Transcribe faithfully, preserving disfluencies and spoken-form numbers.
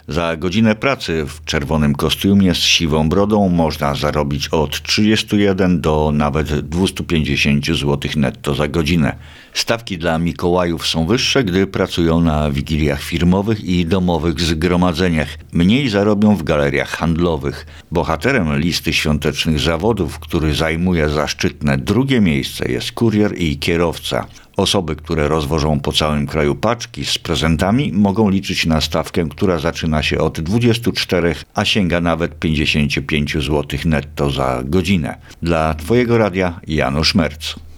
Za godzinę pracy w czerwonym kostiumie z siwą brodą można zarobić od trzydziestu jeden do nawet dwustu pięćdziesięciu złotych netto za godzinę. Stawki dla Mikołajów są wyższe, gdy pracują na wigiliach firmowych i domowych zgromadzeniach. Mniej zarobią w galeriach handlowych. Bohaterem listy świątecznych zawodów, który zajmuje zaszczytne drugie miejsce, jest kurier i kierowca. Osoby, które rozwożą po całym kraju paczki z prezentami, mogą liczyć na stawkę, która zaczyna się od dwudziestu czterech, a sięga nawet pięćdziesięciu pięciu złotych netto za godzinę. Dla Twojego radia Janusz Merc.